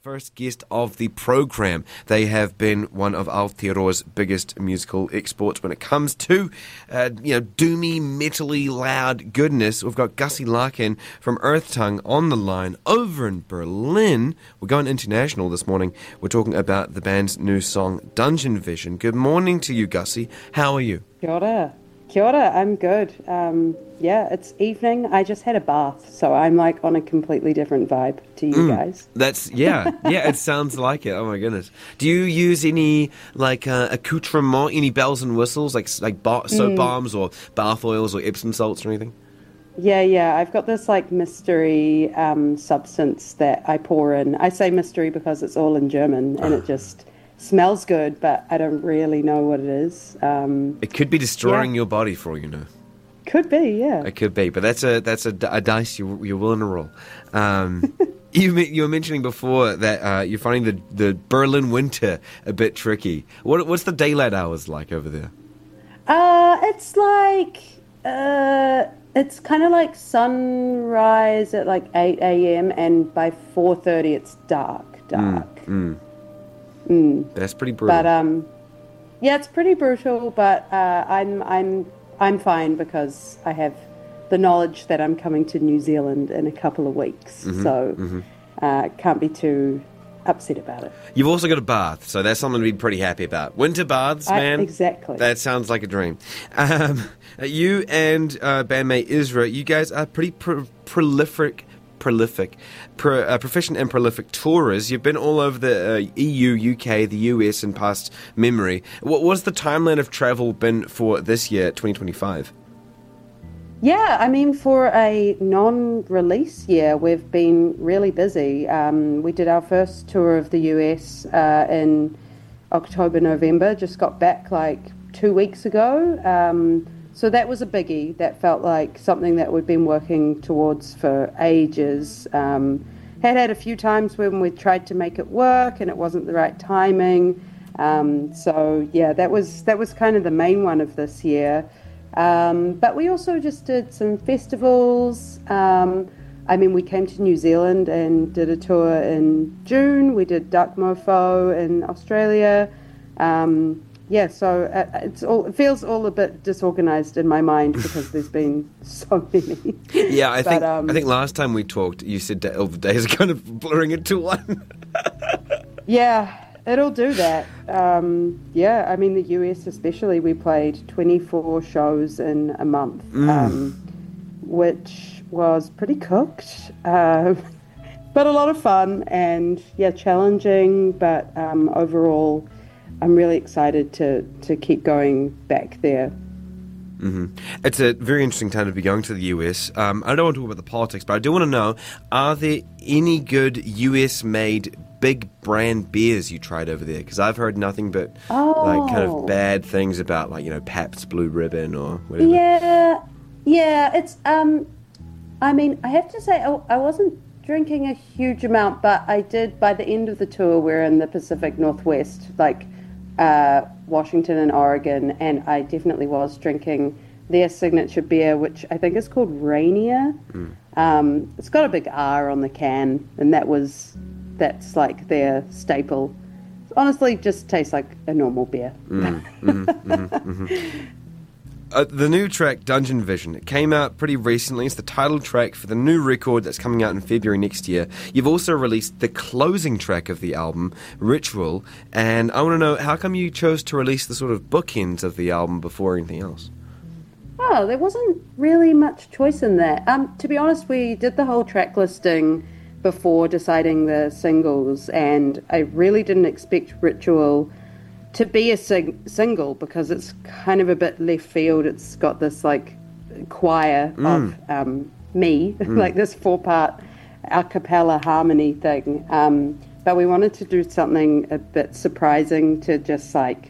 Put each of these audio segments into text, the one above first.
First guest of the program. They have been one of Aotearoa's biggest musical exports when it comes to, doomy, metally, loud goodness. We've got Gussie Larkin from Earth Tongue on the line over in Berlin. We're going international this morning. We're talking about the band's new song, Dungeon Vision. Good morning to you, Gussie. How are you? Kia ora. Kia ora, I'm good. It's evening. I just had a bath, so I'm like on a completely different vibe to you guys. It sounds like it. Oh my goodness. Do you use any accoutrement, any bells and whistles, like soap bombs or bath oils or Epsom salts or anything? Yeah. I've got this like mystery substance that I pour in. I say mystery because it's all in German and it just smells good, but I don't really know what it is. It could be destroying your body for all you know. Could be, yeah. It could be, but that's a dice you're willing to roll. You were mentioning before that you're finding the Berlin winter a bit tricky. What's the daylight hours like over there? It's like it's kind of like sunrise at like 8 a.m. and by 4:30 it's dark. That's pretty brutal. But it's pretty brutal. But I'm fine because I have the knowledge that I'm coming to New Zealand in a couple of weeks, can't be too upset about it. You've also got a bath, so that's something to be pretty happy about. Winter baths, man. Exactly. That sounds like a dream. You and bandmate Isra, you guys are pretty proficient and prolific tourers. You've been all over the EU, UK, the US in past memory. What's the timeline of travel been for this year, 2025? Yeah, I mean, for a non-release year, we've been really busy. We did our first tour of the US in October, November, just got back like 2 weeks ago. So that was a biggie. That felt like something that we'd been working towards for ages. Had a few times when we tried to make it work and it wasn't the right timing. That was kind of the main one of this year. But we also just did some festivals. We came to New Zealand and did a tour in June. We did Duck Mofo in Australia. So it feels all a bit disorganized in my mind because there's been so many. Yeah, I think last time we talked, you said that all the days are kind of blurring into one. Yeah, it'll do that. The US especially, we played 24 shows in a month, which was pretty cooked, but a lot of fun and challenging. But overall, I'm really excited to keep going back there. Mm-hmm. It's a very interesting time to be going to the US. I don't want to talk about the politics, but I do want to know, are there any good US-made big brand beers you tried over there? Because I've heard nothing but kind of bad things about Pabst Blue Ribbon or whatever. Yeah. It's I have to say I wasn't drinking a huge amount, but I did. By the end of the tour, we're in the Pacific Northwest, Washington and Oregon, and I definitely was drinking their signature beer, which I think is called Rainier. It's got a big R on the can, and that's like their staple. It honestly just tastes like a normal beer. The new track, Dungeon Vision, it came out pretty recently. It's the title track for the new record that's coming out in February next year. You've also released the closing track of the album, Ritual, and I want to know, how come you chose to release the sort of bookends of the album before anything else? Oh, there wasn't really much choice in that. To be honest, we did the whole track listing before deciding the singles, and I really didn't expect Ritual to be a single because it's kind of a bit left field. It's got this like choir of me, like this 4-part a cappella harmony thing. But we wanted to do something a bit surprising to just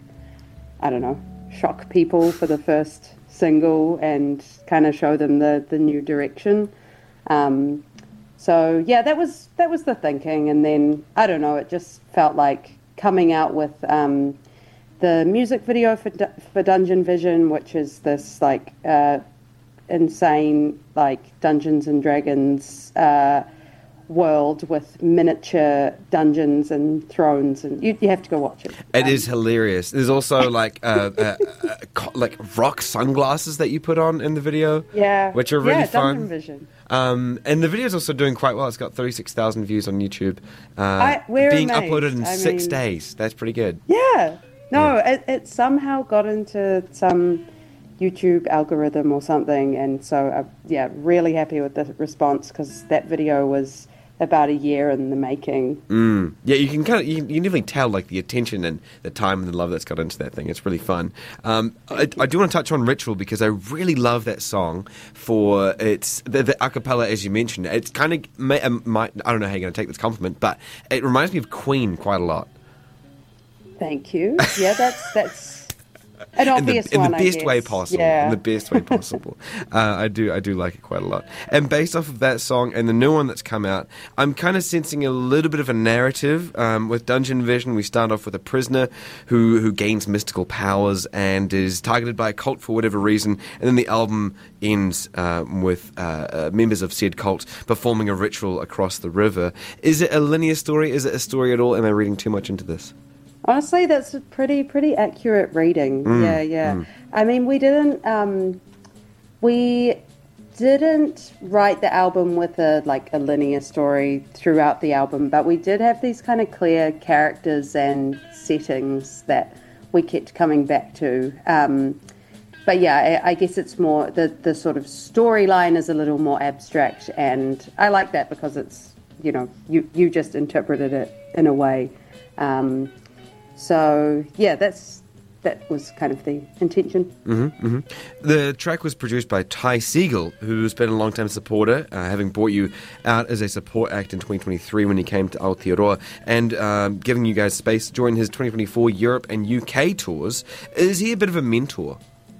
shock people for the first single and kind of show them the new direction. That was the thinking. And then, I don't know, it just felt like coming out with the music video for Dungeon Vision, which is this insane Dungeons and Dragons world with miniature dungeons and thrones, and you have to go watch it. It is hilarious. There's also like rock sunglasses that you put on in the video, which are really fun. Dungeon Vision. And the video's also doing quite well. It's got 36,000 views on YouTube. We're being amazed. uploaded in 6 days. That's pretty good. Yeah. No, it somehow got into some YouTube algorithm or something, and so really happy with the response, because that video was about a year in the making. Yeah, you can definitely tell like the attention and the time and the love that's got into that thing. It's really fun. I do want to touch on Ritual, because I really love that song for its the a cappella, as you mentioned. It's kind of I don't know how you're going to take this compliment, but it reminds me of Queen quite a lot. Thank you. Yeah, that's an obvious in one, the best I guess. way possible. Yeah. In the best way possible. I do like it quite a lot. And based off of that song and the new one that's come out, I'm kind of sensing a little bit of a narrative. With Dungeon Vision, we start off with a prisoner who gains mystical powers and is targeted by a cult for whatever reason, and then the album ends with members of said cult performing a ritual across the river. Is it a linear story? Is it a story at all? Am I reading too much into this? Honestly, that's a pretty accurate reading. Yeah. I mean, we didn't write the album with a linear story throughout the album, but we did have these kind of clear characters and settings that we kept coming back to. But yeah, I guess it's more the sort of storyline is a little more abstract, and I like that because it's, you just interpreted it in a way. So yeah, that was kind of the intention. The track was produced by Ty Segall, who's been a long-time supporter, having brought you out as a support act in 2023 when he came to Aotearoa, and giving you guys space to join his 2024 Europe and UK tours. Is he a bit of a mentor?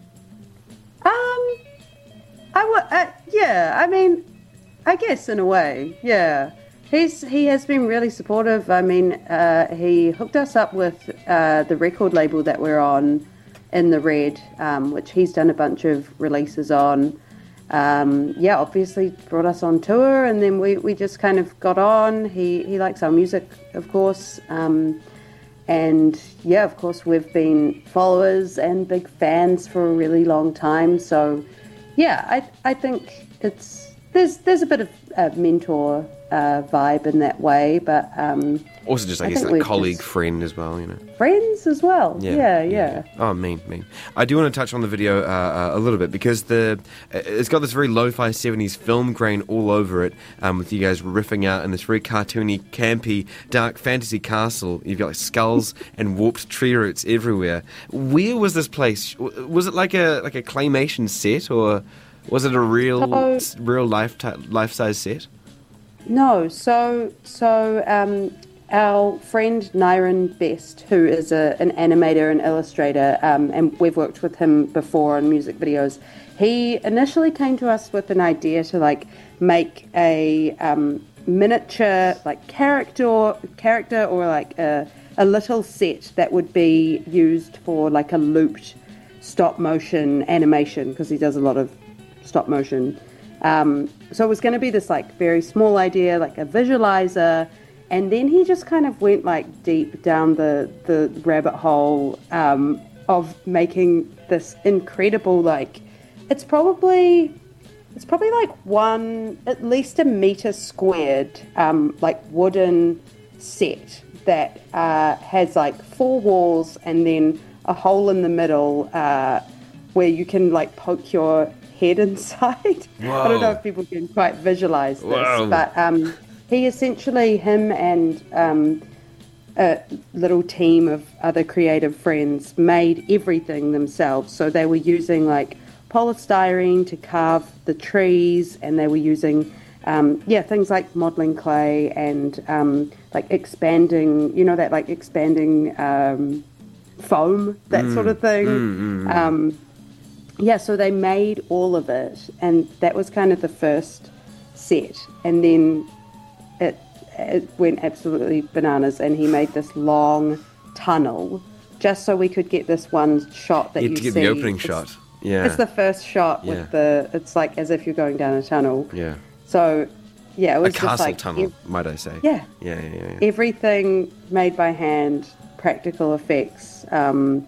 Yeah, I mean, I guess in a way, yeah. He has been really supportive. I mean, he hooked us up with the record label that we're on, In the Red, which he's done a bunch of releases on. Obviously brought us on tour, and then we just kind of got on. He likes our music, of course. And yeah, of course, we've been followers and big fans for a really long time. So yeah, I think there's a bit of a mentor vibe in that way, but also just I guess like colleague, friend as well, friends as well. Yeah. Oh, mean. I do want to touch on the video a little bit, because it's got this very lo-fi 70s film grain all over it, with you guys riffing out in this very cartoony, campy, dark fantasy castle. You've got like skulls and warped tree roots everywhere. Where was this place? Was it like a claymation set, or was it a real life-size set? No, so our friend Nyron Best, who is an animator and illustrator, and we've worked with him before on music videos, he initially came to us with an idea to make a miniature character or a little set that would be used for a looped stop motion animation, because he does a lot of stop motion. So it was going to be this very small idea, like a visualizer, and then he just kind of went deep down the rabbit hole of making this incredible it's probably at least a meter squared wooden set that has 4 walls and then a hole in the middle where you can like poke your head inside. Whoa. I don't know if people can quite visualize this, Whoa. but he essentially, him and a little team of other creative friends made everything themselves. So they were using like polystyrene to carve the trees, and they were using things like modeling clay and like expanding, you know, that like expanding foam, that sort of thing. So they made all of it, and that was kind of the first set, and then it went absolutely bananas, and he made this long tunnel just so we could get this one shot that you see. The opening shot. Yeah. It's the first shot with it's like as if you're going down a tunnel. Yeah. So yeah, it was a castle just like tunnel, might I say? Yeah. Yeah. Everything made by hand, practical effects, and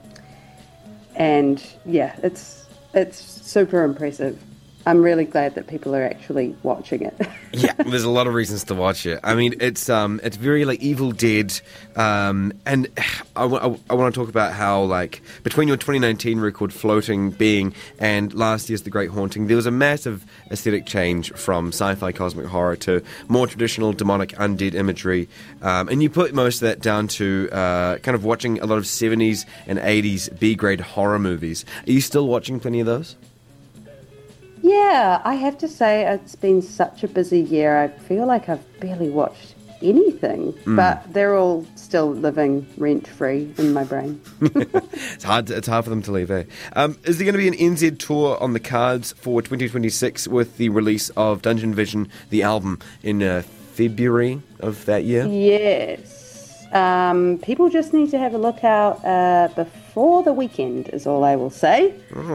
yeah, it's super impressive. I'm really glad that people are actually watching it. Yeah, there's a lot of reasons to watch it. I mean, it's very like Evil Dead, and I want to talk about how, like, between your 2019 record Floating Being and last year's The Great Haunting, there was a massive aesthetic change from sci-fi cosmic horror to more traditional demonic undead imagery, and you put most of that down to kind of watching a lot of 70s and 80s B-grade horror movies. Are you still watching plenty of those? Yeah, I have to say it's been such a busy year. I feel like I've barely watched anything, but they're all still living rent-free in my brain. It's hard for them to leave, eh? Is there going to be an NZ tour on the cards for 2026 with the release of Dungeon Vision, the album, in February of that year? Yes. People just need to have a look out before the weekend, is all I will say.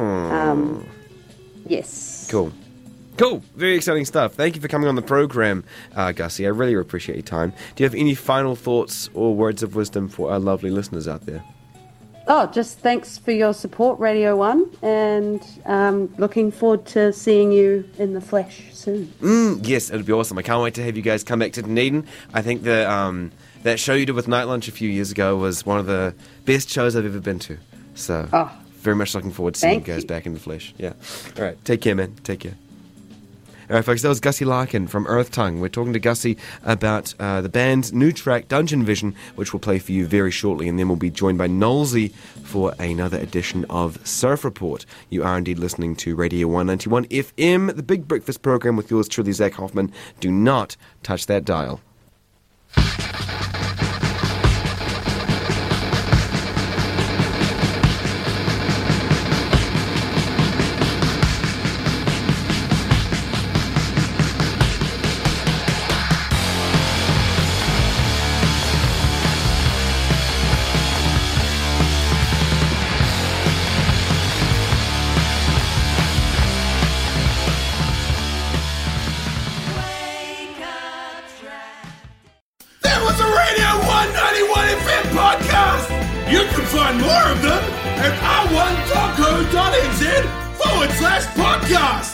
Yes. Cool. Very exciting stuff. Thank you for coming on the program, Gussie. I really appreciate your time. Do you have any final thoughts or words of wisdom for our lovely listeners out there? Oh, just thanks for your support, Radio 1, and looking forward to seeing you in the flesh soon. Yes, it'll be awesome. I can't wait to have you guys come back to Dunedin. I think that show you did with Night Lunch a few years ago was one of the best shows I've ever been to. So, very much looking forward to seeing you guys back in the flesh. Yeah. All right. Take care, man. Take care. All right, folks, that was Gussie Larkin from Earth Tongue. We're talking to Gussie about the band's new track, Dungeon Vision, which we'll play for you very shortly, and then we'll be joined by Nolsey for another edition of Surf Report. You are indeed listening to Radio 191 FM, the Big Breakfast program with yours truly, Zach Hoffman. Do not touch that dial. You can find more of them at r1.co.nz/podcast.